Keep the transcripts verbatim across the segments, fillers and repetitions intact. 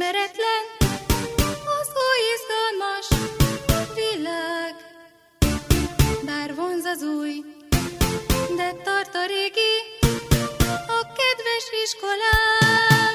ismeretlen, az új izgalmas világ. Bár vonz az új, de tart a régi, a kedves iskolám.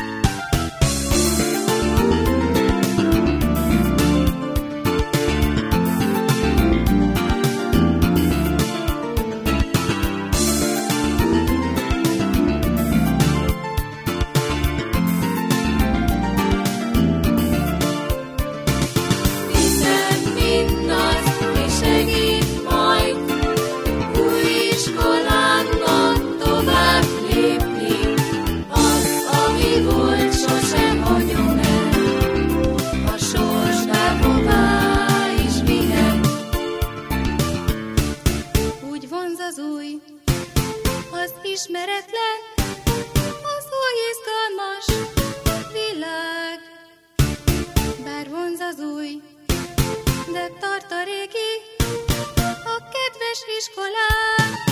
Az új, az ismeretlen, az új izgalmas világ. Bár vonz az új, de tart a régi, a kedves iskolám.